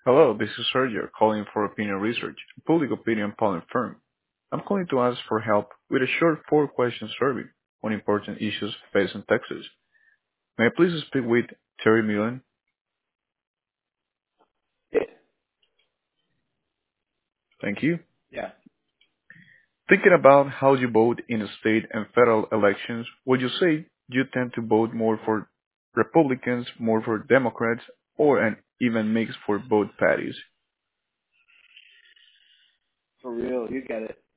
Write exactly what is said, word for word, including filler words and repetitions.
Hello, this is Sergio calling for Opinion Research, a public opinion polling firm. I'm calling to ask for help with a short four-question survey on important issues facing Texas. May I please speak with Terry Millen? Yeah. Thank you. Yeah. Thinking about how you vote in state and federal elections, would you say you tend to vote more for Republicans, more for Democrats, or an even mix for both parties? For real, you get it.